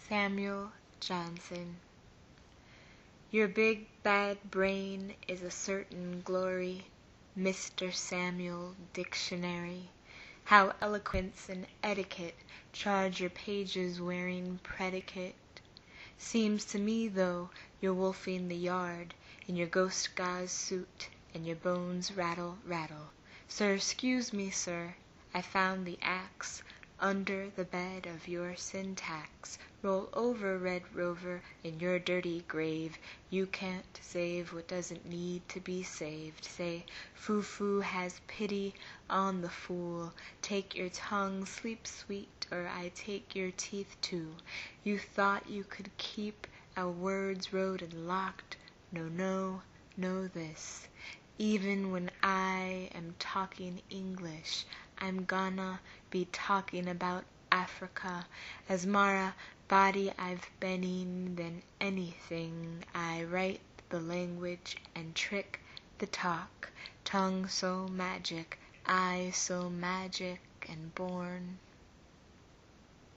Samuel Johnson. Your big bad brain is a certain glory, Mr. Samuel Dictionary. How eloquence and etiquette charge your pages wearing predicate. Seems to me, though, you're wolfing the yard in your ghost gauze suit, and your bones rattle, rattle. Sir, 'scuse me, sir, I found the axe under the bed of your syntax. Roll over, Red Rover, in your dirty grave. You can't save what doesn't need to be saved. Say, Foo-Foo has pity on the fool. Take your tongue, sleep sweet, or I take your teeth too. You thought you could keep our words wrote and locked. No, no, know this. Even when I am talking English, I'm gonna be talking about Africa. As Mara body I've been than anything. I write the language and trick the talk. Tongue so magic, I so magic and born.